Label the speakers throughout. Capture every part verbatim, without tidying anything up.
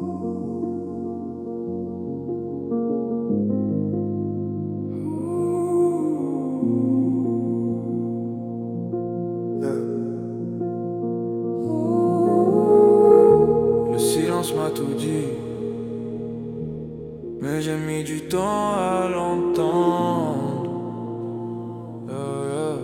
Speaker 1: Le silence m'a tout dit, mais j'ai mis du temps à l'entendre. Yeah, yeah.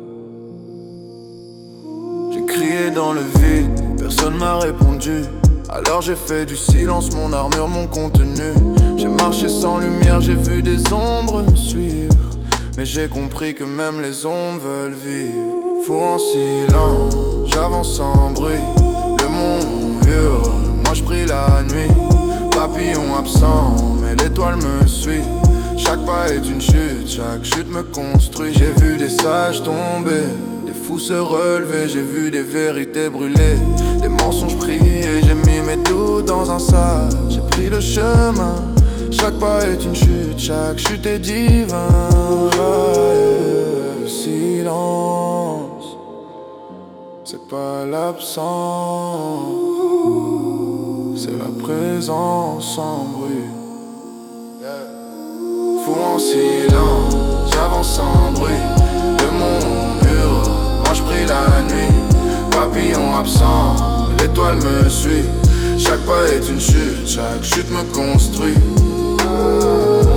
Speaker 1: J'ai crié dans le vide, personne m'a répondu. Alors j'ai fait du silence mon armure, mon contenu. J'ai marché sans lumière, j'ai vu des ombres me suivre. Mais j'ai compris que même les ombres veulent vivre. Fou en silence, j'avance sans bruit. Le monde hurle, moi je prie la nuit. Papillon absent, mais l'étoile me suit. Chaque pas est une chute, chaque chute me construit. J'ai vu des sages tomber, des fous se relever. J'ai vu des vérités brûler, des mensonges prier. J'ai mis mes doutes dans un sac, j'ai pris le chemin. Chaque pas est une chute, chaque chute est divin. Le silence, c'est pas l'absence, c'est la présence sans bruit. Fou en silence, j'avance sans bruit. Le monde hurle, moi je prie la nuit. Papillon absent, l'étoile me suit. Chaque pas est une chute, chaque chute me construit.